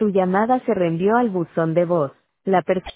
Tu llamada se reenvió al buzón de voz. La persona